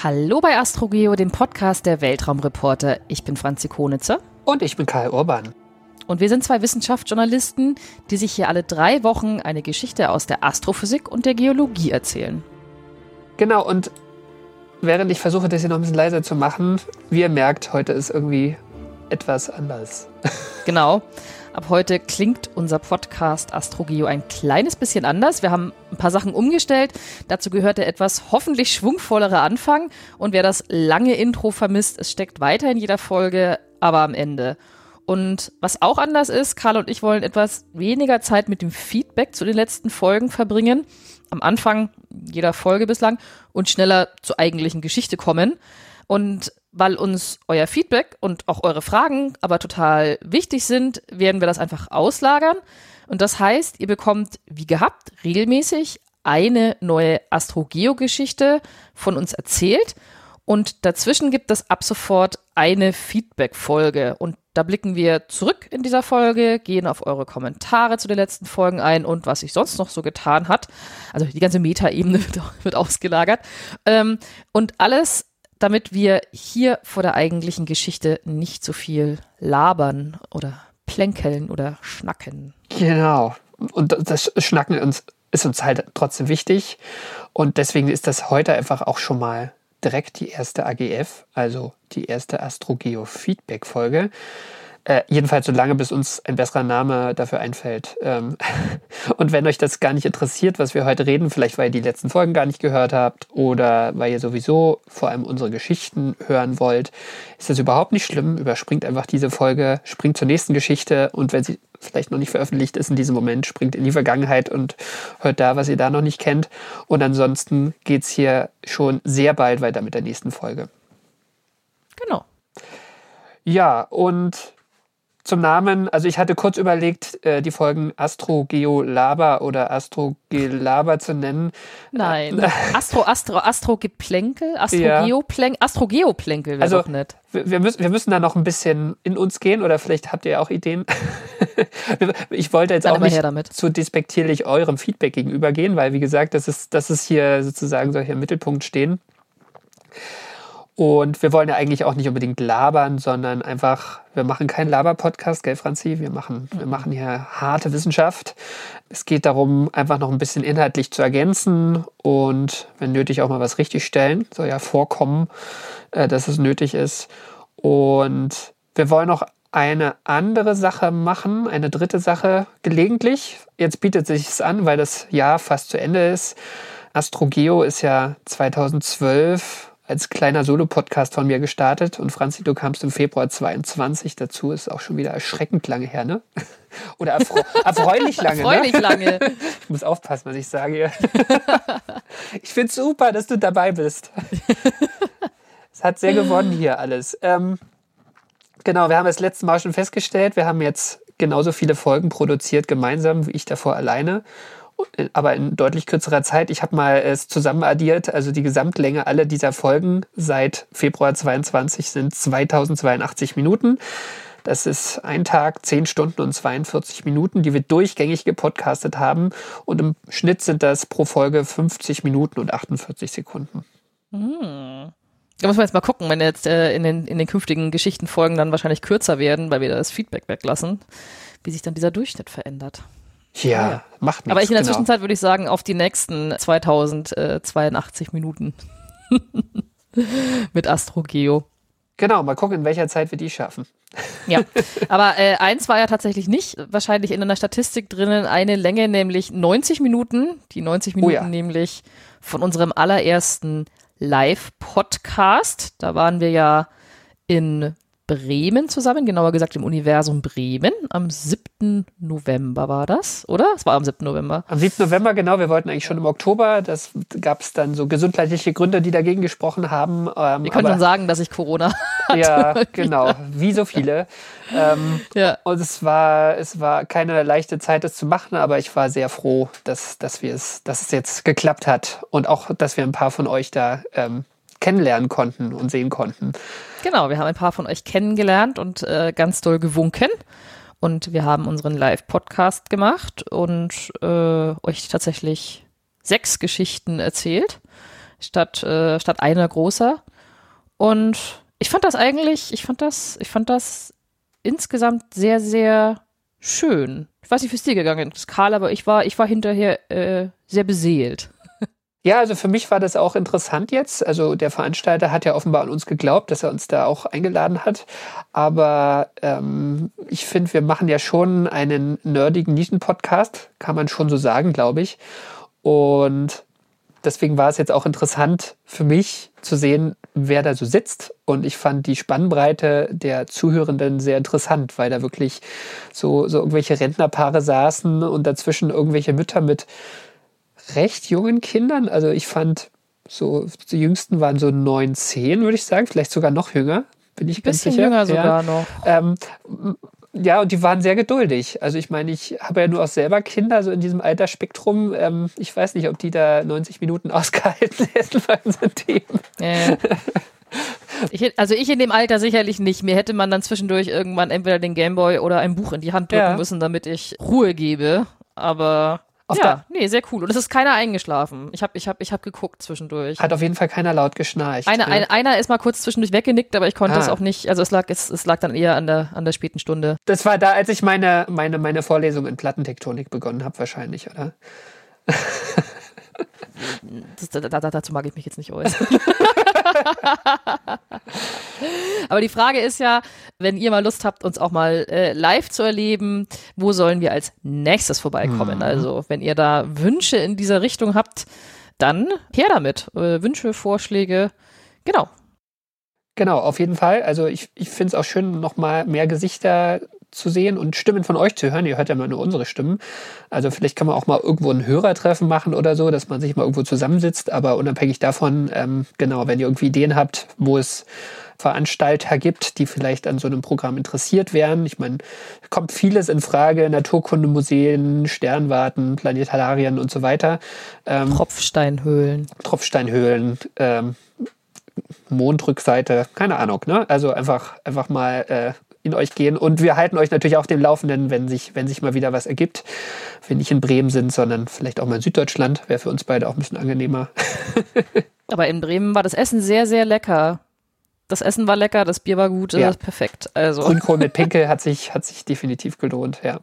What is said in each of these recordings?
Hallo bei AstroGeo, dem Podcast der Weltraumreporter. Ich bin Franzi Konitzer. Und ich bin Karl Urban. Und wir sind zwei Wissenschaftsjournalisten, die sich hier alle 3 Wochen eine Geschichte aus der Astrophysik und der Geologie erzählen. Genau, und während ich versuche, das hier noch ein bisschen leiser zu machen, wie ihr merkt, heute ist irgendwie etwas anders. Genau. Ab heute klingt unser Podcast AstroGeo ein kleines bisschen anders. Wir haben ein paar Sachen umgestellt. Dazu gehört der etwas hoffentlich schwungvollere Anfang. Und wer das lange Intro vermisst, es steckt weiter in jeder Folge, aber am Ende. Und was auch anders ist, Karl und ich wollen etwas weniger Zeit mit dem Feedback zu den letzten Folgen verbringen. Am Anfang jeder Folge bislang und schneller zur eigentlichen Geschichte kommen. Und weil uns euer Feedback und auch eure Fragen aber total wichtig sind, werden wir das einfach auslagern. Und das heißt, ihr bekommt, wie gehabt, regelmäßig eine neue AstroGeo-Geschichte von uns erzählt. Und dazwischen gibt es ab sofort eine Feedback-Folge. Und da blicken wir zurück in dieser Folge, gehen auf eure Kommentare zu den letzten Folgen ein und was sich sonst noch so getan hat. Also die ganze Metaebene wird ausgelagert. Und alles, damit wir hier vor der eigentlichen Geschichte nicht so viel labern oder plänkeln oder schnacken. Genau. Und das Schnacken ist uns halt trotzdem wichtig. Und deswegen ist das heute einfach auch schon mal direkt die erste AGF, also die erste AstroGeo-Feedback-Folge. Jedenfalls so lange, bis uns ein besserer Name dafür einfällt. Und wenn euch das gar nicht interessiert, was wir heute reden, vielleicht weil ihr die letzten Folgen gar nicht gehört habt oder weil ihr sowieso vor allem unsere Geschichten hören wollt, ist das überhaupt nicht schlimm. Überspringt einfach diese Folge, springt zur nächsten Geschichte und wenn sie vielleicht noch nicht veröffentlicht ist in diesem Moment, springt in die Vergangenheit und hört da, was ihr da noch nicht kennt. Und ansonsten geht's hier schon sehr bald weiter mit der nächsten Folge. Genau. Ja, und zum Namen, also ich hatte kurz überlegt, die Folgen AstroGeo-Laber oder AstroGelaber zu nennen. Nein, Astro-Geplänkel, AstroGeo-Plänkel wäre doch nett. Wir müssen da noch ein bisschen in uns gehen oder vielleicht habt ihr auch Ideen. Ich wollte jetzt auch nicht zu despektierlich eurem Feedback gegenübergehen, weil wie gesagt, das ist hier sozusagen soll hier im Mittelpunkt stehen. Und wir wollen ja eigentlich auch nicht unbedingt labern, sondern einfach, wir machen keinen Laber-Podcast, gell Franzi? Wir machen hier harte Wissenschaft. Es geht darum, einfach noch ein bisschen inhaltlich zu ergänzen und wenn nötig auch mal was richtigstellen. Soll ja vorkommen, dass es nötig ist. Und wir wollen noch eine andere Sache machen, eine dritte Sache gelegentlich. Jetzt bietet es sich an, weil das Jahr fast zu Ende ist. AstroGeo ist ja 2012 als kleiner Solo-Podcast von mir gestartet und Franzi, du kamst im Februar 22 dazu, ist auch schon wieder erschreckend lange her, ne? Oder erfreulich lange, erfreulich ne? lange. Ich muss aufpassen, was ich sage. Ich finde es super, dass du dabei bist. Es hat sehr gewonnen hier alles. Genau, wir haben das letzte Mal schon festgestellt, wir haben jetzt genauso viele Folgen produziert gemeinsam, wie ich davor alleine. Aber in deutlich kürzerer Zeit. Ich habe mal es zusammen addiert, also die Gesamtlänge aller dieser Folgen seit Februar 22 sind 2082 Minuten. Das ist ein Tag, 10 Stunden und 42 Minuten, die wir durchgängig gepodcastet haben. Und im Schnitt sind das pro Folge 50 Minuten und 48 Sekunden. Da muss man jetzt mal gucken, wenn jetzt in den künftigen Geschichtenfolgen dann wahrscheinlich kürzer werden, weil wir das Feedback weglassen, wie sich dann dieser Durchschnitt verändert. Ja, macht nichts. Aber in der Zwischenzeit würde ich sagen, auf die nächsten 2082 Minuten mit AstroGeo. Genau, mal gucken, in welcher Zeit wir die schaffen. Ja, aber eins war ja tatsächlich nicht wahrscheinlich in einer Statistik drinnen, eine Länge, nämlich 90 Minuten. Die 90 Minuten nämlich von unserem allerersten Live-Podcast. Da waren wir ja in Bremen zusammen, genauer gesagt im Universum Bremen. Am 7. November war das, oder? Es war am 7. November. Am 7. November, genau. Wir wollten eigentlich schon im Oktober. Das gab es dann so gesundheitliche Gründe, die dagegen gesprochen haben. Wir können schon sagen, dass ich Corona hatte. Ja, genau. Wie so viele. Und es war keine leichte Zeit, das zu machen, aber ich war sehr froh, dass es jetzt geklappt hat. Und auch, dass wir ein paar von euch da kennenlernen konnten und sehen konnten. Genau, wir haben ein paar von euch kennengelernt und ganz doll gewunken. Und wir haben unseren Live-Podcast gemacht und euch tatsächlich 6 Geschichten erzählt. statt einer großer. Und ich fand das insgesamt sehr, sehr schön. Ich weiß nicht, wie es dir gegangen ist, Karl, aber ich war hinterher sehr beseelt. Ja, also für mich war das auch interessant jetzt. Also der Veranstalter hat ja offenbar an uns geglaubt, dass er uns da auch eingeladen hat. Aber ich finde, wir machen ja schon einen nerdigen Nischen-Podcast, kann man schon so sagen, glaube ich. Und deswegen war es jetzt auch interessant für mich zu sehen, wer da so sitzt. Und ich fand die Spannbreite der Zuhörenden sehr interessant, weil da wirklich so irgendwelche Rentnerpaare saßen und dazwischen irgendwelche Mütter mit recht jungen Kindern. Also ich fand, so die jüngsten waren so 9, 10, würde ich sagen. Vielleicht sogar noch jünger, bin ich ganz sicher. Jünger sogar noch. Ja, und die waren sehr geduldig. Also ich meine, ich habe ja nur auch selber Kinder, so in diesem Altersspektrum. Ich weiß nicht, ob die da 90 Minuten ausgehalten hätten bei unseren Themen. Ich in dem Alter sicherlich nicht. Mir hätte man dann zwischendurch irgendwann entweder den Gameboy oder ein Buch in die Hand drücken müssen, damit ich Ruhe gebe. Aber sehr cool. Und es ist keiner eingeschlafen. Ich hab geguckt zwischendurch. Hat auf jeden Fall keiner laut geschnarcht. Einer ist mal kurz zwischendurch weggenickt, aber ich konnte es auch nicht. Also es lag dann eher an der späten Stunde. Das war da, als ich meine Vorlesung in Plattentektonik begonnen habe, wahrscheinlich, oder? Dazu mag ich mich jetzt nicht äußern. Aber die Frage ist ja, wenn ihr mal Lust habt, uns auch mal live zu erleben, wo sollen wir als nächstes vorbeikommen? Also wenn ihr da Wünsche in dieser Richtung habt, dann her damit. Wünsche, Vorschläge, genau. Genau, auf jeden Fall. Also ich finde es auch schön, nochmal mehr Gesichter zu sehen und Stimmen von euch zu hören. Ihr hört ja mal nur unsere Stimmen. Also vielleicht kann man auch mal irgendwo ein Hörertreffen machen oder so, dass man sich mal irgendwo zusammensitzt. Aber unabhängig davon, wenn ihr irgendwie Ideen habt, wo es Veranstalter gibt, die vielleicht an so einem Programm interessiert wären. Ich meine, kommt vieles in Frage, Naturkundemuseen, Sternwarten, Planetarien und so weiter. Tropfsteinhöhlen, Mondrückseite, keine Ahnung, ne? Also einfach mal in euch gehen. Und wir halten euch natürlich auch auf dem Laufenden, wenn sich mal wieder was ergibt. Wenn nicht in Bremen sind, sondern vielleicht auch mal in Süddeutschland. Wäre für uns beide auch ein bisschen angenehmer. Aber in Bremen war das Essen sehr, sehr lecker. Das Essen war lecker, das Bier war gut, das ist perfekt. Also. Grünkohl mit Pinkel hat sich definitiv gelohnt, ja.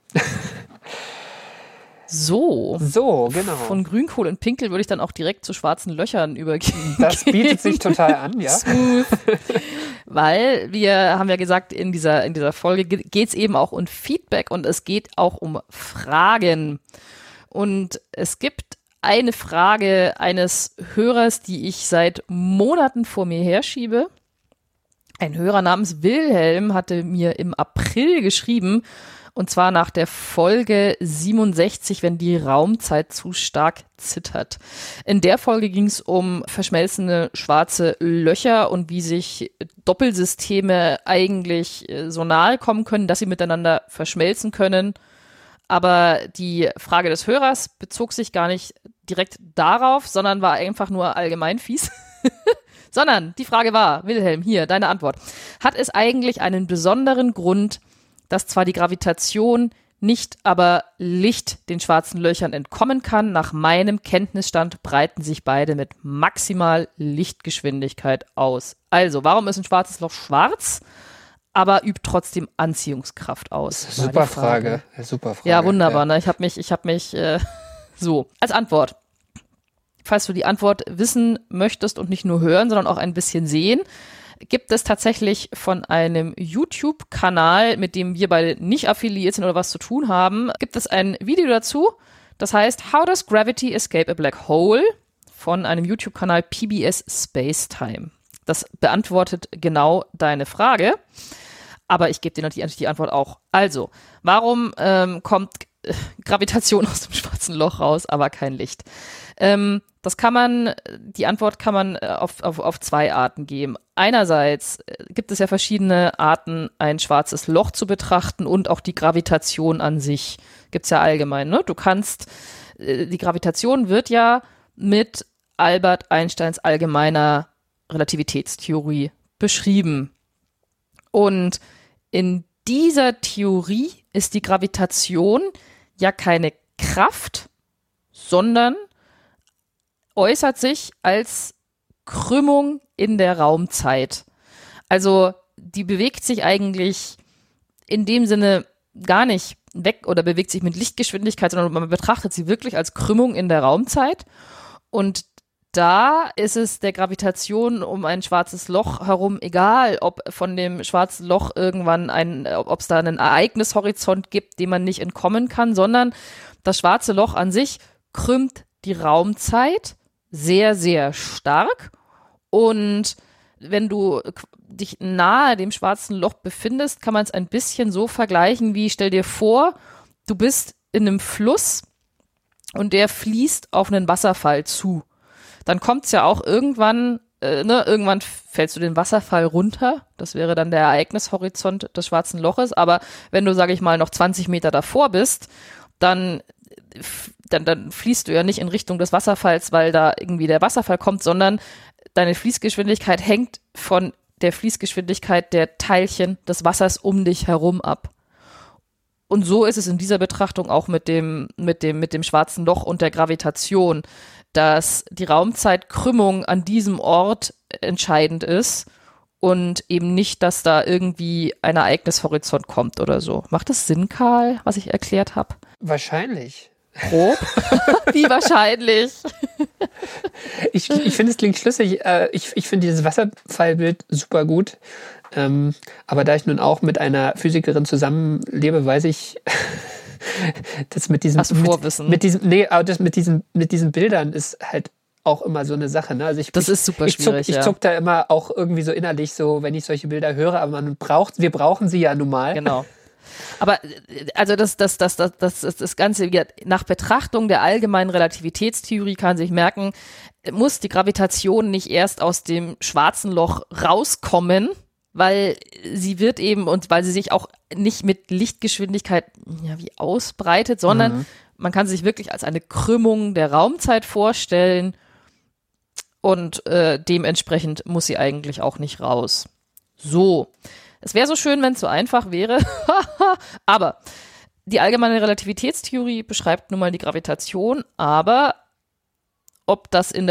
So, genau. Von Grünkohl und Pinkel würde ich dann auch direkt zu schwarzen Löchern übergehen. Das bietet sich total an, ja. Smooth. Weil wir haben ja gesagt, in dieser Folge geht es eben auch um Feedback und es geht auch um Fragen. Und es gibt eine Frage eines Hörers, die ich seit Monaten vor mir herschiebe. Ein Hörer namens Wilhelm hatte mir im April geschrieben, und zwar nach der Folge 67, wenn die Raumzeit zu stark zittert. In der Folge ging es um verschmelzende schwarze Löcher und wie sich Doppelsysteme eigentlich so nahe kommen können, dass sie miteinander verschmelzen können. Aber die Frage des Hörers bezog sich gar nicht direkt darauf, sondern war einfach nur allgemein fies. Sondern die Frage war, Wilhelm, hier, deine Antwort. Hat es eigentlich einen besonderen Grund, dass zwar die Gravitation nicht, aber Licht den schwarzen Löchern entkommen kann? Nach meinem Kenntnisstand breiten sich beide mit maximal Lichtgeschwindigkeit aus. Also, warum ist ein schwarzes Loch schwarz, aber übt trotzdem Anziehungskraft aus? Super Frage. Ja, wunderbar. Ne? Ich hab mich so, als Antwort. Falls du die Antwort wissen möchtest und nicht nur hören, sondern auch ein bisschen sehen, gibt es tatsächlich von einem YouTube-Kanal, mit dem wir beide nicht affiliiert sind oder was zu tun haben, gibt es ein Video dazu, das heißt How Does Gravity Escape a Black Hole? Von einem YouTube-Kanal PBS Space Time. Das beantwortet genau deine Frage, aber ich gebe dir natürlich die Antwort auch. Also, warum kommt Gravitation aus dem schwarzen Loch raus, aber kein Licht? Die Antwort kann man auf zwei Arten geben. Einerseits gibt es ja verschiedene Arten, ein schwarzes Loch zu betrachten und auch die Gravitation an sich gibt es ja allgemein. Ne? Die Gravitation wird ja mit Albert Einsteins allgemeiner Relativitätstheorie beschrieben. Und in dieser Theorie ist die Gravitation ja keine Kraft, sondern äußert sich als Krümmung in der Raumzeit. Also die bewegt sich eigentlich in dem Sinne gar nicht weg oder bewegt sich mit Lichtgeschwindigkeit, sondern man betrachtet sie wirklich als Krümmung in der Raumzeit. Und da ist es der Gravitation um ein schwarzes Loch herum egal, ob von dem schwarzen Loch irgendwann ob es da einen Ereignishorizont gibt, dem man nicht entkommen kann, sondern das schwarze Loch an sich krümmt die Raumzeit sehr, sehr stark. Und wenn du dich nahe dem schwarzen Loch befindest, kann man es ein bisschen so vergleichen wie, stell dir vor, du bist in einem Fluss und der fließt auf einen Wasserfall zu. Dann kommt es ja auch irgendwann fällst du den Wasserfall runter. Das wäre dann der Ereignishorizont des schwarzen Loches. Aber wenn du, sage ich mal, noch 20 Meter davor bist, dann fließt du ja nicht in Richtung des Wasserfalls, weil da irgendwie der Wasserfall kommt, sondern deine Fließgeschwindigkeit hängt von der Fließgeschwindigkeit der Teilchen des Wassers um dich herum ab. Und so ist es in dieser Betrachtung auch mit dem schwarzen Loch und der Gravitation, dass die Raumzeitkrümmung an diesem Ort entscheidend ist und eben nicht, dass da irgendwie ein Ereignishorizont kommt oder so. Macht das Sinn, Karl, was ich erklärt habe? Wahrscheinlich. Grob? Wie wahrscheinlich? Ich finde, es klingt schlüssig. Ich finde dieses Wasserfallbild super gut. Aber da ich nun auch mit einer Physikerin zusammenlebe, weiß ich, das mit diesem, Hast du Vorwissen? Aber das mit diesen Bildern ist halt auch immer so eine Sache. Ne? Also das ist super schwierig. Ich zuck da immer auch irgendwie so innerlich so, wenn ich solche Bilder höre, aber wir brauchen sie ja nun mal. Genau. Aber also das Ganze nach Betrachtung der allgemeinen Relativitätstheorie kann sich merken, muss die Gravitation nicht erst aus dem schwarzen Loch rauskommen, weil sie wird eben und weil sie sich auch nicht mit Lichtgeschwindigkeit wie ausbreitet, sondern man kann sich wirklich als eine Krümmung der Raumzeit vorstellen und dementsprechend muss sie eigentlich auch nicht raus. So. Es wäre so schön, wenn es so einfach wäre, aber die allgemeine Relativitätstheorie beschreibt nun mal die Gravitation, aber ob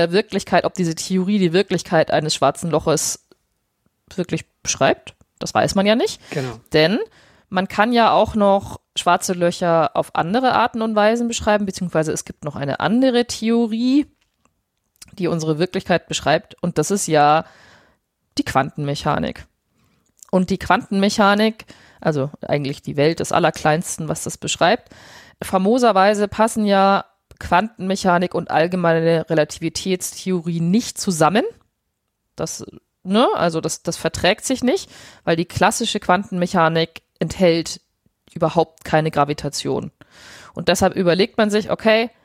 diese Theorie die Wirklichkeit eines schwarzen Loches wirklich beschreibt, das weiß man ja nicht. Genau. Denn man kann ja auch noch schwarze Löcher auf andere Arten und Weisen beschreiben, beziehungsweise es gibt noch eine andere Theorie, die unsere Wirklichkeit beschreibt, und das ist ja die Quantenmechanik. Und die Quantenmechanik, also eigentlich die Welt des Allerkleinsten, was das beschreibt, famoserweise passen ja Quantenmechanik und allgemeine Relativitätstheorie nicht zusammen. Das verträgt sich nicht, weil die klassische Quantenmechanik enthält überhaupt keine Gravitation. Und deshalb überlegt man sich,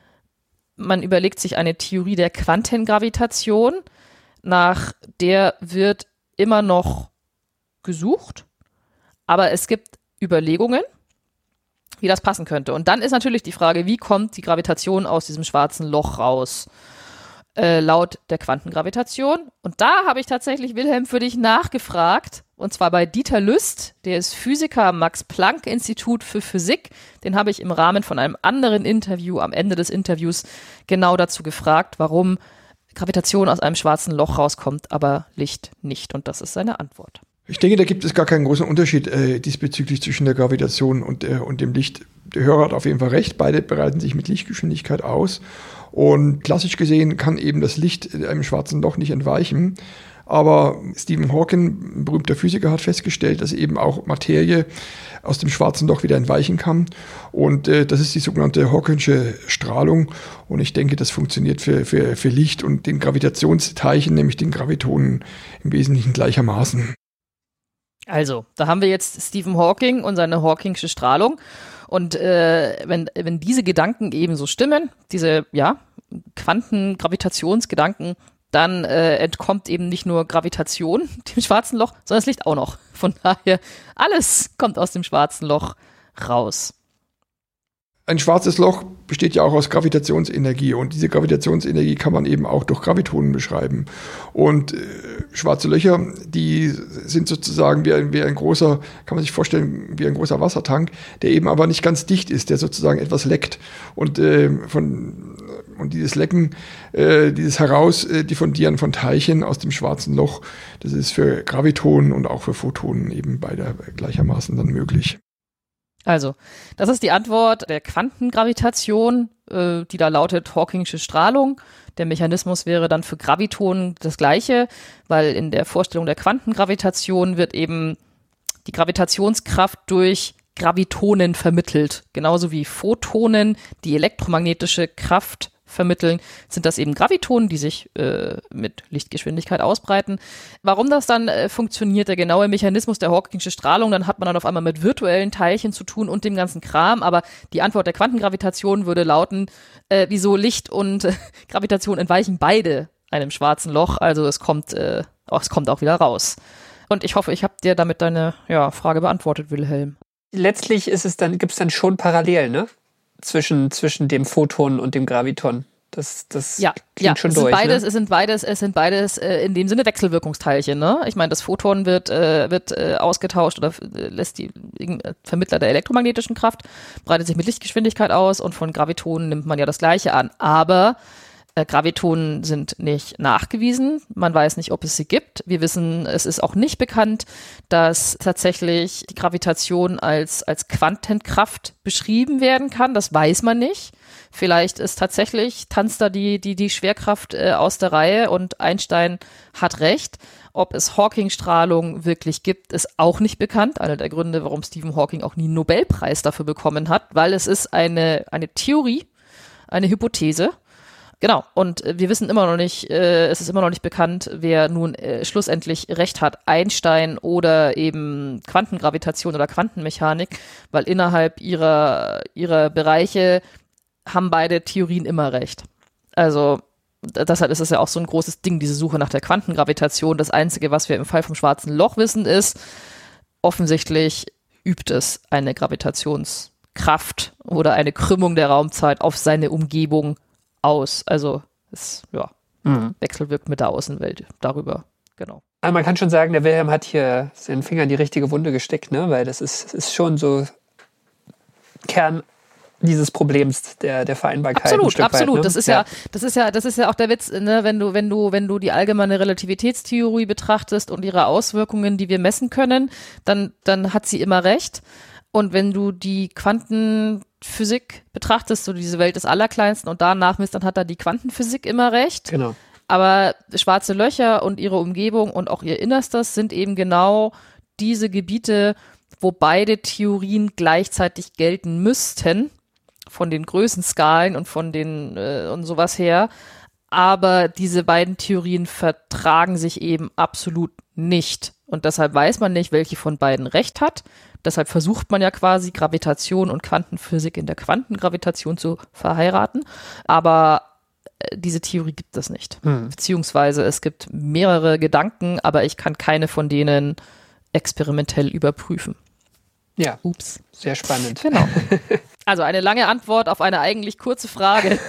man überlegt sich eine Theorie der Quantengravitation, nach der wird immer noch gesucht, aber es gibt Überlegungen, wie das passen könnte. Und dann ist natürlich die Frage, wie kommt die Gravitation aus diesem schwarzen Loch raus? Laut der Quantengravitation. Und da habe ich tatsächlich, Wilhelm, für dich nachgefragt, und zwar bei Dieter Lüst, der ist Physiker am Max-Planck-Institut für Physik. Den habe ich im Rahmen von einem anderen Interview, am Ende des Interviews, genau dazu gefragt, warum Gravitation aus einem schwarzen Loch rauskommt, aber Licht nicht. Und das ist seine Antwort. Ich denke, da gibt es gar keinen großen Unterschied diesbezüglich zwischen der Gravitation und dem Licht. Der Hörer hat auf jeden Fall recht, beide bereiten sich mit Lichtgeschwindigkeit aus. Und klassisch gesehen kann eben das Licht einem schwarzen Loch nicht entweichen. Aber Stephen Hawking, ein berühmter Physiker, hat festgestellt, dass eben auch Materie aus dem schwarzen Loch wieder entweichen kann. Und das ist die sogenannte Hawkingsche Strahlung. Und ich denke, das funktioniert für Licht und den Gravitationsteilchen, nämlich den Gravitonen, im Wesentlichen gleichermaßen. Also, da haben wir jetzt Stephen Hawking und seine Hawkingsche Strahlung. Und wenn diese Gedanken eben so stimmen, diese Quantengravitationsgedanken, dann entkommt eben nicht nur Gravitation dem schwarzen Loch, sondern das Licht auch noch. Von daher, alles kommt aus dem schwarzen Loch raus. Ein schwarzes Loch besteht ja auch aus Gravitationsenergie und diese Gravitationsenergie kann man eben auch durch Gravitonen beschreiben. Und schwarze Löcher, die sind sozusagen wie ein großer, kann man sich vorstellen, wie ein großer Wassertank, der eben aber nicht ganz dicht ist, der sozusagen etwas leckt. Und von Und dieses Lecken, dieses Herausdiffundieren von Teilchen aus dem schwarzen Loch, das ist für Gravitonen und auch für Photonen eben beide gleichermaßen dann möglich. Also, das ist die Antwort der Quantengravitation, die da lautet Hawkingsche Strahlung. Der Mechanismus wäre dann für Gravitonen das gleiche, weil in der Vorstellung der Quantengravitation wird eben die Gravitationskraft durch Gravitonen vermittelt. Genauso wie Photonen die elektromagnetische Kraft vermitteln, sind das eben Gravitonen, die sich mit Lichtgeschwindigkeit ausbreiten. Warum das dann funktioniert, der genaue Mechanismus der Hawkingsche Strahlung, dann hat man dann auf einmal mit virtuellen Teilchen zu tun und dem ganzen Kram, aber die Antwort der Quantengravitation würde lauten, wieso Licht und Gravitation entweichen beide einem schwarzen Loch, also es kommt auch wieder raus. Und ich hoffe, ich habe dir damit deine Frage beantwortet, Wilhelm. Letztlich gibt es dann schon Parallelen, ne? Zwischen dem Photon und dem Graviton. Das klingt schon durch. Es sind beides in dem Sinne Wechselwirkungsteilchen. Ne? Ich meine, das Photon wird ausgetauscht oder lässt die Vermittler der elektromagnetischen Kraft, breitet sich mit Lichtgeschwindigkeit aus und von Gravitonen nimmt man ja das Gleiche an. Aber Gravitonen sind nicht nachgewiesen. Man weiß nicht, ob es sie gibt. Wir wissen, es ist auch nicht bekannt, dass tatsächlich die Gravitation als Quantenkraft beschrieben werden kann. Das weiß man nicht. Vielleicht tanzt da die Schwerkraft aus der Reihe und Einstein hat recht. Ob es Hawking-Strahlung wirklich gibt, ist auch nicht bekannt. Einer der Gründe, warum Stephen Hawking auch nie einen Nobelpreis dafür bekommen hat, weil es ist eine Theorie, eine Hypothese. Genau, und wir wissen immer noch nicht, es ist immer noch nicht bekannt, wer nun schlussendlich recht hat, Einstein oder eben Quantengravitation oder Quantenmechanik, weil innerhalb ihrer Bereiche haben beide Theorien immer recht. Also deshalb ist es ja auch so ein großes Ding, diese Suche nach der Quantengravitation. Das Einzige, was wir im Fall vom schwarzen Loch wissen, ist, offensichtlich übt es eine Gravitationskraft oder eine Krümmung der Raumzeit auf seine Umgebung aus. Also es wechselwirkt mit der Außenwelt darüber. Genau. Also man kann schon sagen, der Wilhelm hat hier seinen Finger in die richtige Wunde gesteckt, ne? Weil das ist schon so Kern dieses Problems der Vereinbarkeit. Absolut. Weit, ne? Das ist ja auch der Witz, ne? Wenn du die allgemeine Relativitätstheorie betrachtest und ihre Auswirkungen, die wir messen können, dann hat sie immer recht. Und wenn du die Quantenphysik betrachtest, so diese Welt des Allerkleinsten und danach misst, dann hat da die Quantenphysik immer recht. Genau. Aber schwarze Löcher und ihre Umgebung und auch ihr Innerstes sind eben genau diese Gebiete, wo beide Theorien gleichzeitig gelten müssten, von den Größenskalen und von den und sowas her. Aber diese beiden Theorien vertragen sich eben absolut nicht. Und deshalb weiß man nicht, welche von beiden recht hat. Deshalb versucht man ja quasi Gravitation und Quantenphysik in der Quantengravitation zu verheiraten. Aber diese Theorie gibt es nicht. Beziehungsweise es gibt mehrere Gedanken, aber ich kann keine von denen experimentell überprüfen. Ja, Ups. Sehr spannend. Genau. Also eine lange Antwort auf eine eigentlich kurze Frage.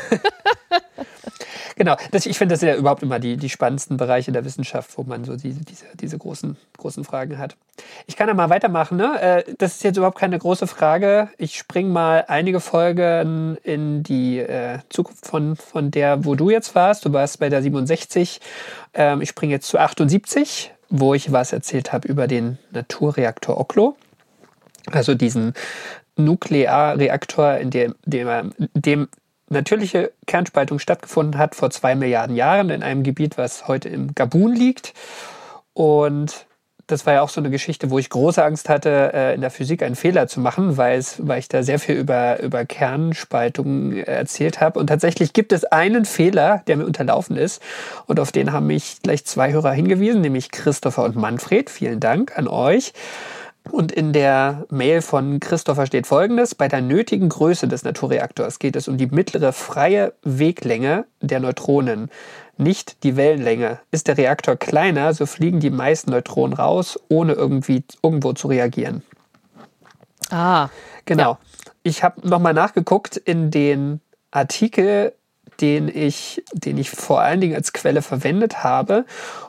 Genau, ich finde, das sind ja überhaupt immer die spannendsten Bereiche der Wissenschaft, wo man so diese großen Fragen hat. Ich kann ja mal weitermachen, ne? Das ist jetzt überhaupt keine große Frage. Ich springe mal einige Folgen in die Zukunft von der, wo du jetzt warst. Du warst bei der 67. Ich springe jetzt zu 78, wo ich was erzählt habe über den Naturreaktor Oklo. Also diesen Nuklearreaktor, in dem natürliche Kernspaltung stattgefunden hat vor 2 Milliarden Jahren in einem Gebiet, was heute im Gabun liegt. Und das war ja auch so eine Geschichte, wo ich große Angst hatte, in der Physik einen Fehler zu machen, weil ich da sehr viel über Kernspaltung erzählt habe. Und tatsächlich gibt es einen Fehler, der mir unterlaufen ist. Und auf den haben mich gleich 2 Hörer hingewiesen, nämlich Christopher und Manfred. Vielen Dank an euch. Und in der Mail von Christopher steht Folgendes: Bei der nötigen Größe des Naturreaktors geht es um die mittlere freie Weglänge der Neutronen, nicht die Wellenlänge. Ist der Reaktor kleiner, so fliegen die meisten Neutronen raus, ohne irgendwo zu reagieren. Ah. Genau. Ja. Ich habe nochmal nachgeguckt in den Artikel, den ich vor allen Dingen als Quelle verwendet habe.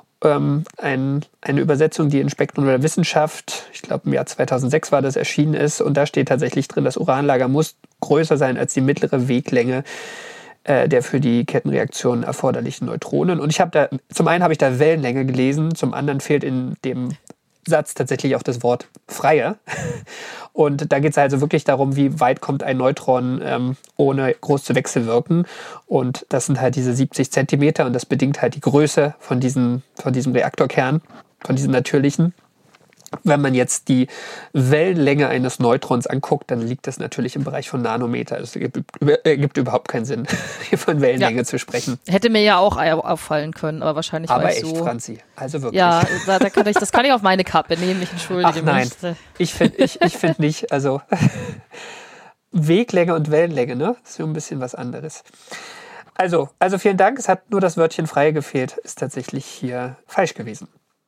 Eine Übersetzung, die in Spektrum der Wissenschaft, ich glaube im Jahr 2006 war das, erschienen ist. Und da steht tatsächlich drin, das Uranlager muss größer sein als die mittlere Weglänge der für die Kettenreaktion erforderlichen Neutronen. Und zum einen habe ich da Wellenlänge gelesen, zum anderen fehlt in dem Satz tatsächlich auch das Wort freie. Und da geht es also wirklich darum, wie weit kommt ein Neutron ohne groß zu wechselwirken. Und das sind halt diese 70 Zentimeter und das bedingt halt die Größe von diesem Reaktorkern, von diesem natürlichen. Wenn man jetzt die Wellenlänge eines Neutrons anguckt, dann liegt das natürlich im Bereich von Nanometer. Es gibt überhaupt keinen Sinn, hier von Wellenlänge zu sprechen. Hätte mir ja auch auffallen können, aber wahrscheinlich war ich so. Aber echt, Franzi, also wirklich. Ja, das kann ich auf meine Kappe nehmen, ich entschuldige mich. Nein, ich find nicht, also Weglänge und Wellenlänge, ne? Das ist so ein bisschen was anderes. Also vielen Dank, es hat nur das Wörtchen frei gefehlt, ist tatsächlich hier falsch gewesen.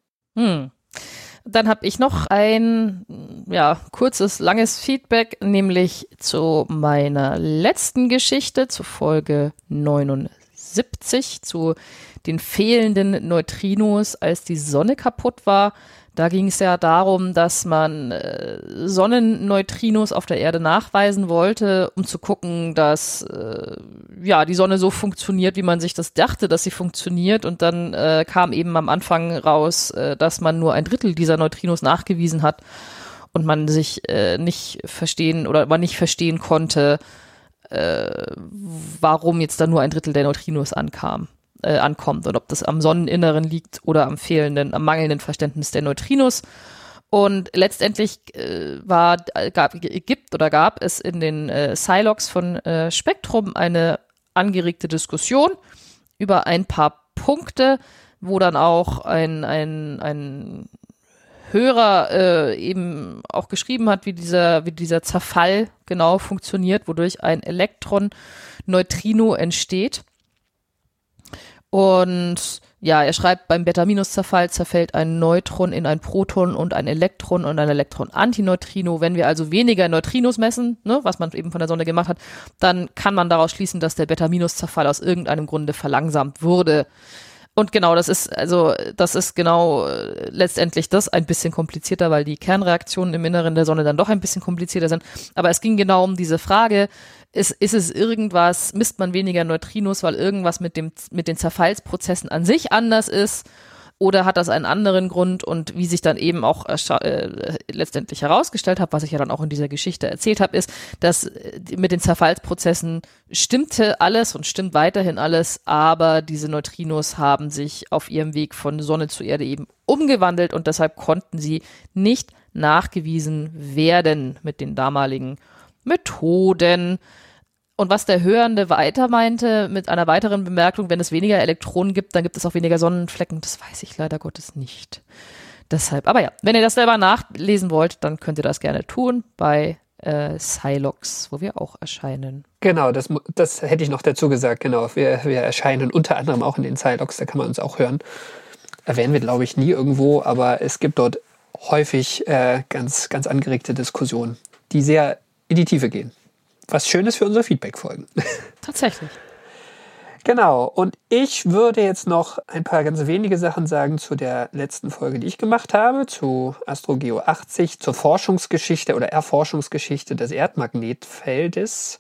Dann habe ich noch ein kurzes, langes Feedback, nämlich zu meiner letzten Geschichte, zu Folge 79, zu den fehlenden Neutrinos, als die Sonne kaputt war. Da ging es ja darum, dass man Sonnenneutrinos auf der Erde nachweisen wollte, um zu gucken, dass die Sonne so funktioniert, wie man sich das dachte, dass sie funktioniert. Und dann kam eben am Anfang raus, dass man nur 1/3 dieser Neutrinos nachgewiesen hat und man sich nicht verstehen konnte, warum jetzt da nur 1/3 der Neutrinos ankommt und ob das am Sonneninneren liegt oder am mangelnden Verständnis der Neutrinos. Und letztendlich gab es in den Silogs von Spektrum eine angeregte Diskussion über ein paar Punkte, wo dann auch ein Hörer eben auch geschrieben hat, wie dieser Zerfall genau funktioniert, wodurch ein Elektron-Neutrino entsteht. Und ja, er schreibt, beim Beta-Zerfall zerfällt ein Neutron in ein Proton und ein Elektron und ein Elektron-Antineutrino. Wenn wir also weniger Neutrinos messen, ne, was man eben von der Sonne gemacht hat, dann kann man daraus schließen, dass der Beta-Zerfall aus irgendeinem Grunde verlangsamt wurde. Und genau, das ist genau letztendlich das ein bisschen komplizierter, weil die Kernreaktionen im Inneren der Sonne dann doch ein bisschen komplizierter sind. Aber es ging genau um diese Frage, ist es irgendwas, misst man weniger Neutrinos, weil irgendwas mit den Zerfallsprozessen an sich anders ist, oder hat das einen anderen Grund? Und wie sich dann eben auch letztendlich herausgestellt hat, was ich ja dann auch in dieser Geschichte erzählt habe, ist, dass mit den Zerfallsprozessen stimmte alles und stimmt weiterhin alles, aber diese Neutrinos haben sich auf ihrem Weg von Sonne zu Erde eben umgewandelt und deshalb konnten sie nicht nachgewiesen werden mit den damaligen Methoden. Und was der Hörende weiter meinte, mit einer weiteren Bemerkung, wenn es weniger Elektronen gibt, dann gibt es auch weniger Sonnenflecken. Das weiß ich leider Gottes nicht. Deshalb, aber ja, wenn ihr das selber nachlesen wollt, dann könnt ihr das gerne tun bei Silogs, wo wir auch erscheinen. Genau, das hätte ich noch dazu gesagt. Genau, wir erscheinen unter anderem auch in den Silogs, da kann man uns auch hören. Erwähnen wir, glaube ich, nie irgendwo, aber es gibt dort häufig ganz, ganz angeregte Diskussionen, die sehr in die Tiefe gehen. Was Schönes für unsere Feedback-Folgen. Tatsächlich. Genau. Und ich würde jetzt noch ein paar ganz wenige Sachen sagen zu der letzten Folge, die ich gemacht habe, zu AstroGeo 80, zur Forschungsgeschichte oder Erforschungsgeschichte des Erdmagnetfeldes.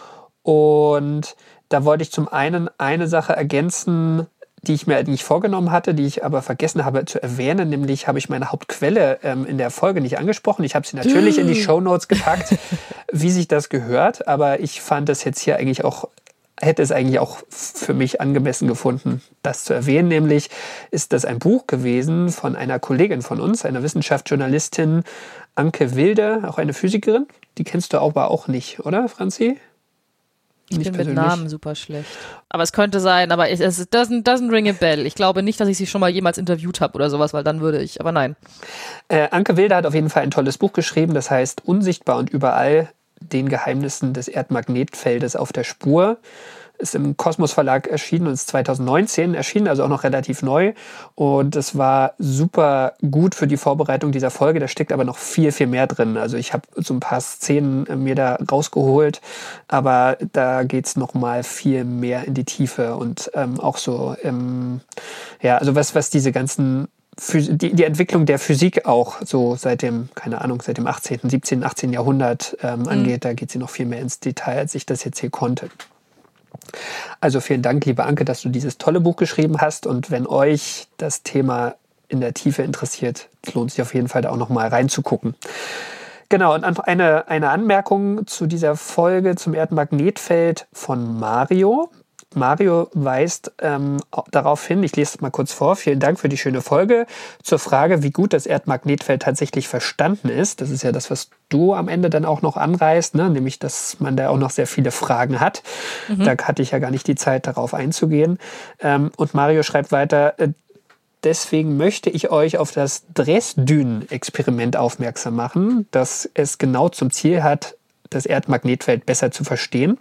Und da wollte ich zum einen eine Sache ergänzen, die ich mir eigentlich vorgenommen hatte, die ich aber vergessen habe zu erwähnen, nämlich habe ich meine Hauptquelle in der Folge nicht angesprochen. Ich habe sie natürlich in die Shownotes gepackt, wie sich das gehört, aber ich fand es jetzt hier hätte es eigentlich auch für mich angemessen gefunden, das zu erwähnen. Nämlich ist das ein Buch gewesen von einer Kollegin von uns, einer Wissenschaftsjournalistin, Anke Wilde, auch eine Physikerin. Die kennst du aber auch nicht, oder, Franzi? Ich bin mit Namen super schlecht. Aber es könnte sein, aber es doesn't ring a bell. Ich glaube nicht, dass ich sie schon mal jemals interviewt habe oder sowas, weil dann würde ich, aber nein. Anke Wilde hat auf jeden Fall ein tolles Buch geschrieben, das heißt Unsichtbar und überall, den Geheimnissen des Erdmagnetfeldes auf der Spur. Ist im Kosmos Verlag erschienen und ist 2019 erschienen, also auch noch relativ neu. Und es war super gut für die Vorbereitung dieser Folge. Da steckt aber noch viel, viel mehr drin. Also ich habe so ein paar Szenen mir da rausgeholt, aber da geht's noch mal viel mehr in die Tiefe und auch so, also was diese ganzen die Entwicklung der Physik auch so seit dem 18., 17., 18. Jahrhundert angeht, da geht sie noch viel mehr ins Detail, als ich das jetzt hier konnte. Also vielen Dank, liebe Anke, dass du dieses tolle Buch geschrieben hast. Und wenn euch das Thema in der Tiefe interessiert, lohnt sich auf jeden Fall da auch noch mal reinzugucken. Genau, und eine Anmerkung zu dieser Folge zum Erdmagnetfeld von Mario. Mario weist darauf hin, ich lese es mal kurz vor, vielen Dank für die schöne Folge, zur Frage, wie gut das Erdmagnetfeld tatsächlich verstanden ist. Das ist ja das, was du am Ende dann auch noch anreißt, ne? Nämlich, dass man da auch noch sehr viele Fragen hat. Da hatte ich ja gar nicht die Zeit, darauf einzugehen. Und Mario schreibt weiter, deswegen möchte ich euch auf das Dresdyn-Experiment aufmerksam machen, dass es genau zum Ziel hat, das Erdmagnetfeld besser zu verstehen.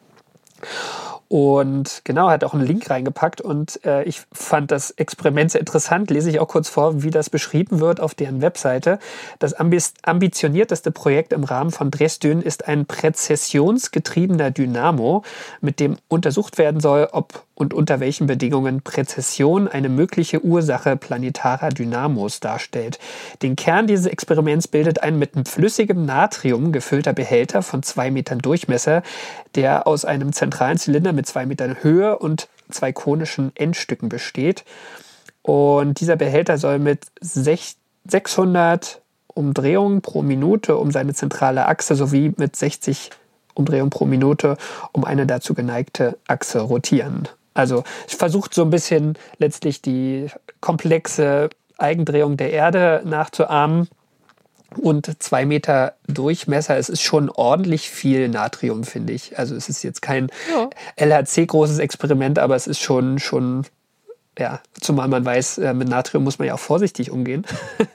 Und genau, hat auch einen Link reingepackt und ich fand das Experiment sehr interessant. Lese ich auch kurz vor, wie das beschrieben wird auf deren Webseite. Das ambitionierteste Projekt im Rahmen von Dresdyn ist ein präzessionsgetriebener Dynamo, mit dem untersucht werden soll, ob und unter welchen Bedingungen Präzession eine mögliche Ursache planetarer Dynamos darstellt. Den Kern dieses Experiments bildet ein mit flüssigem Natrium gefüllter Behälter von 2 Metern Durchmesser, der aus einem zentralen Zylinder mit 2 Metern Höhe und 2 konischen Endstücken besteht. Und dieser Behälter soll mit 600 Umdrehungen pro Minute um seine zentrale Achse sowie mit 60 Umdrehungen pro Minute um eine dazu geneigte Achse rotieren. Also es versucht so ein bisschen letztlich die komplexe Eigendrehung der Erde nachzuahmen. Und 2 Meter Durchmesser, es ist schon ordentlich viel Natrium, finde ich. Also es ist jetzt kein LHC-großes Experiment, aber es ist schon ja, zumal man weiß, mit Natrium muss man ja auch vorsichtig umgehen.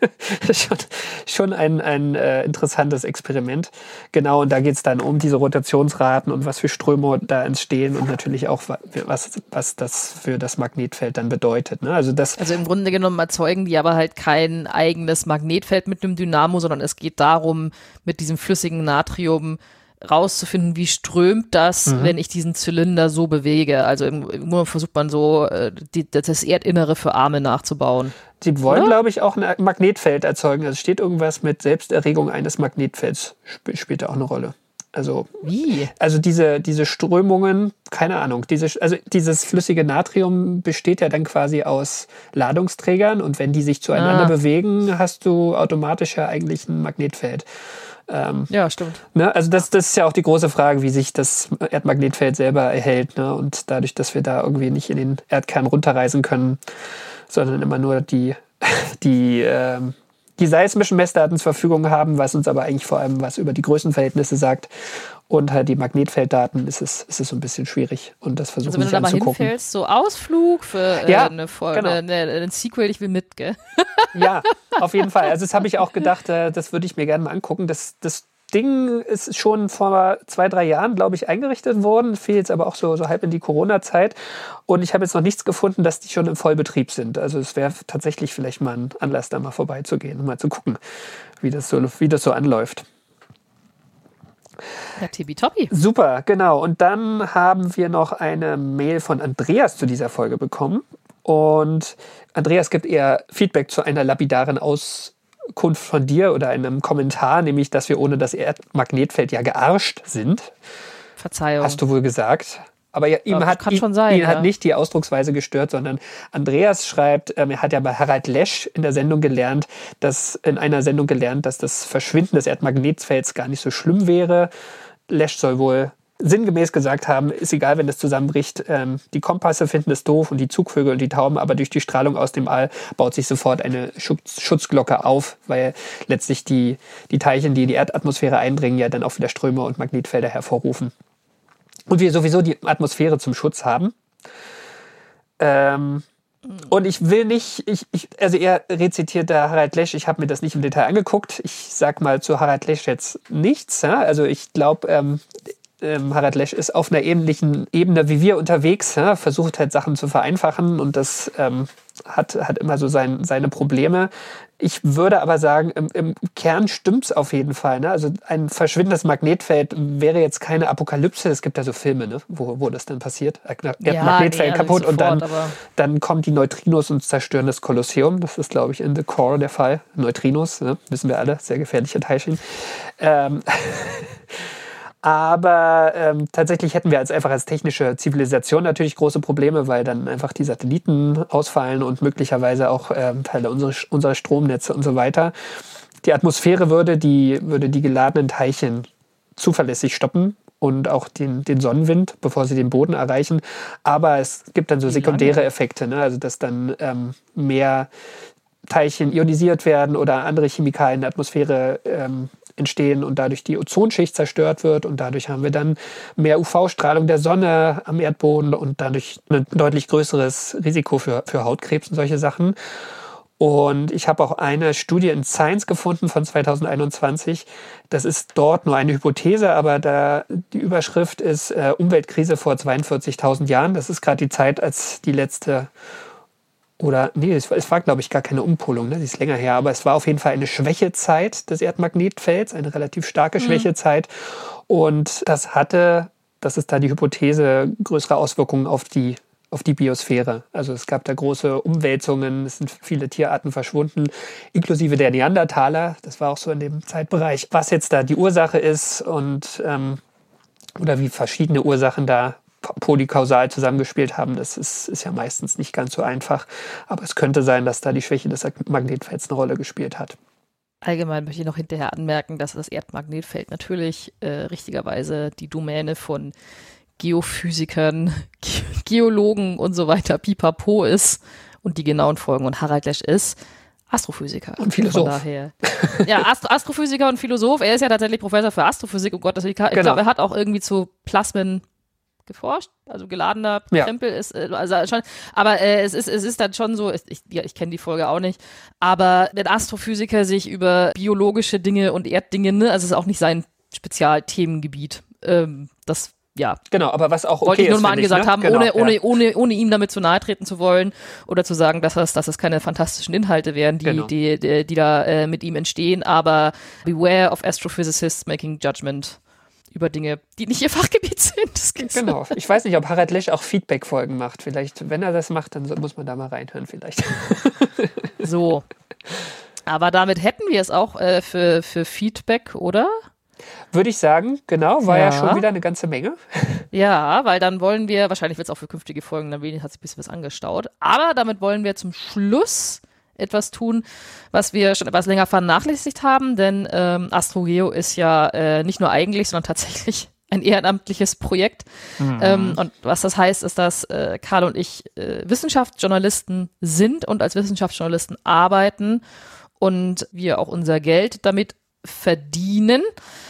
schon ein interessantes Experiment. Genau, und da geht es dann um diese Rotationsraten und was für Ströme da entstehen und natürlich auch, was das für das Magnetfeld dann bedeutet. Ne? Also im Grunde genommen erzeugen die aber halt kein eigenes Magnetfeld mit einem Dynamo, sondern es geht darum, mit diesem flüssigen Natrium rauszufinden, wie strömt das, wenn ich diesen Zylinder so bewege. Also irgendwo versucht man so, das Erdinnere für Arme nachzubauen. Sie wollen, glaube ich, auch ein Magnetfeld erzeugen. Also steht irgendwas mit Selbsterregung eines Magnetfelds, spielt da auch eine Rolle. Also, wie? Also diese Strömungen, keine Ahnung, dieses flüssige Natrium besteht ja dann quasi aus Ladungsträgern und wenn die sich zueinander bewegen, hast du automatisch ja eigentlich ein Magnetfeld. Ja, stimmt. Ne? Also das ist ja auch die große Frage, wie sich das Erdmagnetfeld selber erhält. Ne? Und dadurch, dass wir da irgendwie nicht in den Erdkern runterreisen können, sondern immer nur die seismischen Messdaten zur Verfügung haben, was uns aber eigentlich vor allem was über die Größenverhältnisse sagt. Und halt die Magnetfelddaten ist es so ein bisschen schwierig. Und das versuchen wir anzugucken. Also wenn du da mal hinfällst, so Ausflug für ein Sequel, ich will mit, gell? Ja, auf jeden Fall. Also das habe ich auch gedacht, das würde ich mir gerne mal angucken. Das Ding ist schon vor 2-3 Jahren, glaube ich, eingerichtet worden. Fiel jetzt aber auch so halb in die Corona-Zeit. Und ich habe jetzt noch nichts gefunden, dass die schon im Vollbetrieb sind. Also es wäre tatsächlich vielleicht mal ein Anlass, da mal vorbeizugehen und mal zu gucken, wie das so anläuft. Ja, tippitoppi. Super, genau. Und dann haben wir noch eine Mail von Andreas zu dieser Folge bekommen. Und Andreas gibt eher Feedback zu einer lapidaren Auskunft von dir oder einem Kommentar, nämlich, dass wir ohne das Erdmagnetfeld ja gearscht sind. Verzeihung. Hast du wohl gesagt. Aber ihm hat nicht die Ausdrucksweise gestört, sondern Andreas schreibt, er hat ja bei Harald Lesch in einer Sendung gelernt, dass das Verschwinden des Erdmagnetfelds gar nicht so schlimm wäre. Lesch soll wohl sinngemäß gesagt haben, ist egal, wenn das zusammenbricht, die Kompasse finden es doof und die Zugvögel und die Tauben, aber durch die Strahlung aus dem All baut sich sofort eine Schutzglocke auf, weil letztlich die Teilchen, die in die Erdatmosphäre eindringen, ja dann auch wieder Ströme und Magnetfelder hervorrufen. Und wir sowieso die Atmosphäre zum Schutz haben. Und ich will nicht, also er rezitiert da Harald Lesch, ich habe mir das nicht im Detail angeguckt. Ich sag mal zu Harald Lesch jetzt nichts. Ja? Also ich glaube, Harald Lesch ist auf einer ähnlichen Ebene wie wir unterwegs, ja? Versucht halt Sachen zu vereinfachen und das hat immer so seine Probleme. Ich würde aber sagen, im Kern stimmt's auf jeden Fall. Ne? Also ein verschwindendes Magnetfeld wäre jetzt keine Apokalypse. Es gibt ja so Filme, ne? wo das dann passiert. Magnetfeld kaputt sofort, und dann kommen die Neutrinos und zerstören das Kolosseum. Das ist, glaube ich, in The Core der Fall. Neutrinos, ne? Wissen wir alle, sehr gefährliche Teilchen. Aber tatsächlich hätten wir einfach als technische Zivilisation natürlich große Probleme, weil dann einfach die Satelliten ausfallen und möglicherweise auch Teile unserer Stromnetze und so weiter. Die Atmosphäre würde die geladenen Teilchen zuverlässig stoppen und auch den Sonnenwind, bevor sie den Boden erreichen. Aber es gibt dann so sekundäre Effekte, ne? Also dass dann mehr Teilchen ionisiert werden oder andere Chemikalien in der Atmosphäre entstehen und dadurch die Ozonschicht zerstört wird. Und dadurch haben wir dann mehr UV-Strahlung der Sonne am Erdboden und dadurch ein deutlich größeres Risiko für Hautkrebs und solche Sachen. Und ich habe auch eine Studie in Science gefunden von 2021. Das ist dort nur eine Hypothese, aber die Überschrift ist Umweltkrise vor 42.000 Jahren. Das ist gerade die Zeit, als die letzte, es war glaube ich gar keine Umpolung, ne? Die ist länger her, aber es war auf jeden Fall eine Schwächezeit des Erdmagnetfelds, eine relativ starke Schwächezeit. Und das ist da die Hypothese, größere Auswirkungen auf die Biosphäre. Also es gab da große Umwälzungen, es sind viele Tierarten verschwunden, inklusive der Neandertaler. Das war auch so in dem Zeitbereich. Was jetzt da die Ursache ist und oder wie verschiedene Ursachen da polykausal zusammengespielt haben, das ist ja meistens nicht ganz so einfach. Aber es könnte sein, dass da die Schwäche des Magnetfelds eine Rolle gespielt hat. Allgemein möchte ich noch hinterher anmerken, dass das Erdmagnetfeld natürlich richtigerweise die Domäne von Geophysikern, Geologen und so weiter pipapo ist und die genauen Folgen. Und Harald Lesch ist Astrophysiker. Und Philosoph. Von daher. Ja, Astrophysiker und Philosoph. Er ist ja tatsächlich Professor für Astrophysik. Oh Gott, ich glaube, er hat auch irgendwie zu Plasmen geforscht. Also geladener Krempel ist, also schon, aber es ist dann schon so, ich kenne die Folge auch nicht, aber wenn Astrophysiker sich über biologische Dinge und Erddinge, ne, also es ist auch nicht sein Spezialthemengebiet, das ja. Genau, aber was auch okay wollte ich nur mal angesagt haben, genau, ohne ihm damit zu nahe treten zu wollen oder zu sagen, dass es keine fantastischen Inhalte wären, die da mit ihm entstehen, aber beware of astrophysicists making judgment über Dinge, die nicht ihr Fachgebiet sind. Genau. Ich weiß nicht, ob Harald Lesch auch Feedback-Folgen macht. Vielleicht, wenn er das macht, dann muss man da mal reinhören vielleicht. So. Aber damit hätten wir es auch für Feedback, oder? Würde ich sagen, genau, war ja schon wieder eine ganze Menge. Ja, weil dann wollen wir, wahrscheinlich wird es auch für künftige Folgen, dann hat sich ein bisschen was angestaut, aber damit wollen wir zum Schluss etwas tun, was wir schon etwas länger vernachlässigt haben, denn AstroGeo ist ja nicht nur eigentlich, sondern tatsächlich ein ehrenamtliches Projekt. Und was das heißt, ist, dass Karl und ich Wissenschaftsjournalisten sind und als Wissenschaftsjournalisten arbeiten und wir auch unser Geld damit verdienen.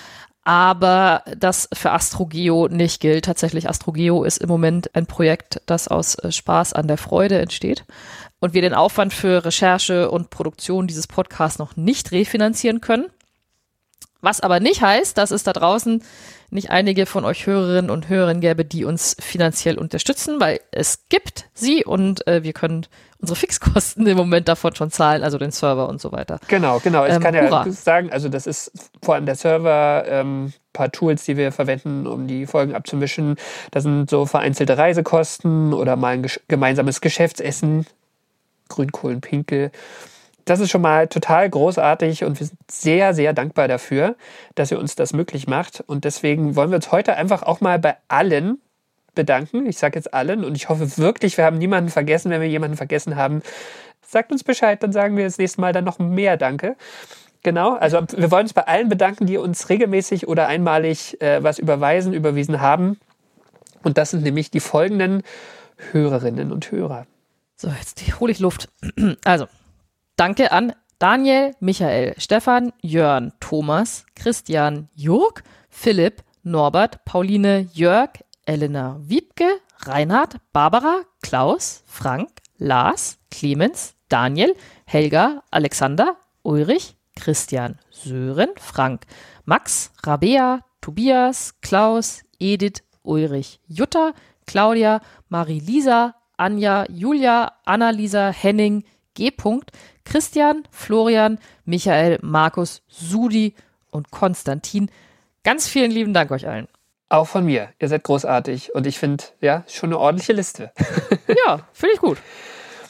Aber das für AstroGeo nicht gilt. Tatsächlich, AstroGeo ist im Moment ein Projekt, das aus Spaß an der Freude entsteht. Und wir den Aufwand für Recherche und Produktion dieses Podcasts noch nicht refinanzieren können. Was aber nicht heißt, dass es da draußen nicht einige von euch Hörerinnen und Hörern gäbe, die uns finanziell unterstützen, weil es gibt sie und wir können unsere Fixkosten im Moment davon schon zahlen, also den Server und so weiter. Genau. Ich kann ja sagen, also das ist vor allem der Server, paar Tools, die wir verwenden, um die Folgen abzumischen. Das sind so vereinzelte Reisekosten oder mal ein gemeinsames Geschäftsessen, Grünkohlen, Pinkel. Das ist schon mal total großartig und wir sind sehr, sehr dankbar dafür, dass ihr uns das möglich macht. Und deswegen wollen wir uns heute einfach auch mal bei allen bedanken. Ich sage jetzt allen und ich hoffe wirklich, wir haben niemanden vergessen. Wenn wir jemanden vergessen haben, sagt uns Bescheid, dann sagen wir das nächste Mal dann noch mehr Danke. Genau, also wir wollen uns bei allen bedanken, die uns regelmäßig oder einmalig was überwiesen haben. Und das sind nämlich die folgenden Hörerinnen und Hörer. So, jetzt hole ich Luft. Also, danke an Daniel, Michael, Stefan, Jörn, Thomas, Christian, Jörg, Philipp, Norbert, Pauline, Jörg, Elena, Wiebke, Reinhard, Barbara, Klaus, Frank, Lars, Clemens, Daniel, Helga, Alexander, Ulrich, Christian, Sören, Frank, Max, Rabea, Tobias, Klaus, Edith, Ulrich, Jutta, Claudia, Marie-Lisa, Anja, Julia, Annalisa, Henning, G. Christian, Florian, Michael, Markus, Sudi und Konstantin. Ganz vielen lieben Dank euch allen. Auch von mir. Ihr seid großartig und ich finde, ja, schon eine ordentliche Liste. Ja, finde ich gut.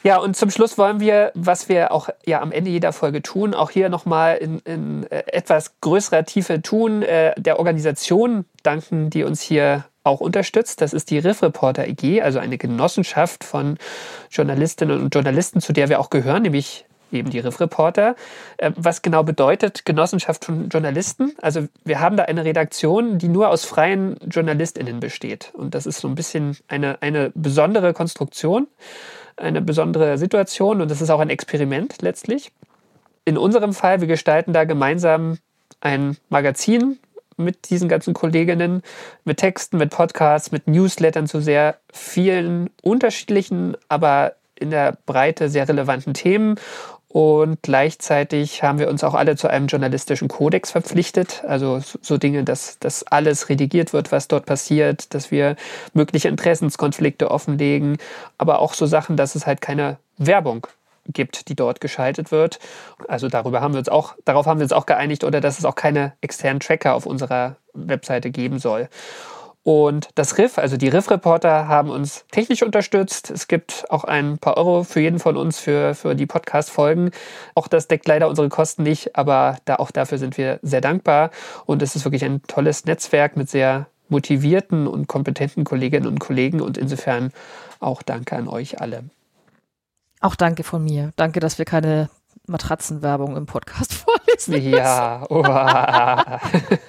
Ja, und zum Schluss wollen wir, was wir auch ja am Ende jeder Folge tun, auch hier nochmal in etwas größerer Tiefe tun, der Organisation danken, die uns hier auch unterstützt. Das ist die Riff Reporter EG, also eine Genossenschaft von Journalistinnen und Journalisten, zu der wir auch gehören, nämlich eben die Riff Reporter. Was genau bedeutet Genossenschaft von Journalisten? Also wir haben da eine Redaktion, die nur aus freien JournalistInnen besteht. Und das ist so ein bisschen eine besondere Konstruktion, eine besondere Situation. Und das ist auch ein Experiment letztlich. In unserem Fall, wir gestalten da gemeinsam ein Magazin mit diesen ganzen Kolleginnen, mit Texten, mit Podcasts, mit Newslettern zu sehr vielen unterschiedlichen, aber in der Breite sehr relevanten Themen. Und gleichzeitig haben wir uns auch alle zu einem journalistischen Kodex verpflichtet. Also so Dinge, dass alles redigiert wird, was dort passiert, dass wir mögliche Interessenskonflikte offenlegen, aber auch so Sachen, dass es halt keine Werbung gibt, die dort geschaltet wird. Also darauf haben wir uns auch geeinigt, oder dass es auch keine externen Tracker auf unserer Webseite geben soll. Und das Riff, also die Riff-Reporter, haben uns technisch unterstützt. Es gibt auch ein paar Euro für jeden von uns für die Podcast-Folgen. Auch das deckt leider unsere Kosten nicht, aber auch dafür sind wir sehr dankbar. Und es ist wirklich ein tolles Netzwerk mit sehr motivierten und kompetenten Kolleginnen und Kollegen. Und insofern auch danke an euch alle. Auch danke von mir. Danke, dass wir keine Matratzenwerbung im Podcast vorlesen müssen. Ja, oha.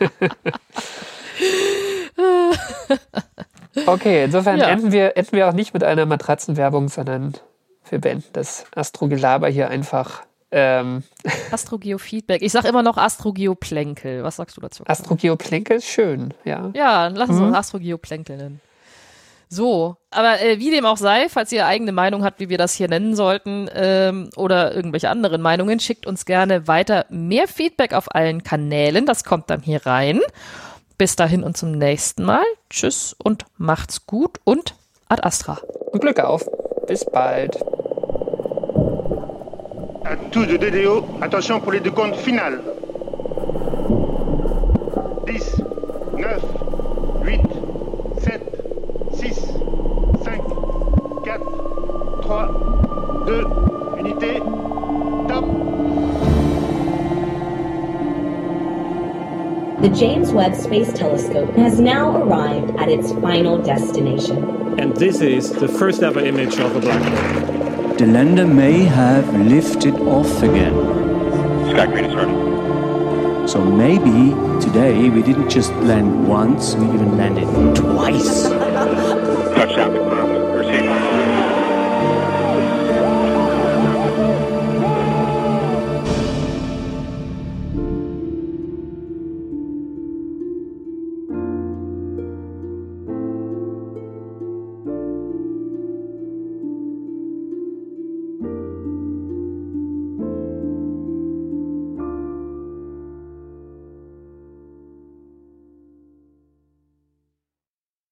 Okay, insofern enden wir auch nicht mit einer Matratzenwerbung, sondern wir beenden das Astrogelaber hier einfach. Astrogeo-Feedback. Ich sage immer noch Astrogeo-Plänkel. Was sagst du dazu? Astrogeo-Plänkel ist schön, ja. Ja, lass uns Astrogeo-Plänkel nennen. So, aber wie dem auch sei, falls ihr eigene Meinung habt, wie wir das hier nennen sollten, oder irgendwelche anderen Meinungen, schickt uns gerne weiter mehr Feedback auf allen Kanälen. Das kommt dann hier rein. Bis dahin und zum nächsten Mal. Tschüss und macht's gut und ad astra. Und Glück auf. Bis bald. À tous de DDO, attention pour les décomptes finales. 10, 9, 8, 7, 6, 5, 4, 3, 2, unité, top. The James Webb Space Telescope has now arrived at its final destination. And this is the first ever image of a black hole. The lander may have lifted off again. Sky crane is running. So maybe today we didn't just land once, we even landed twice. Touchdown.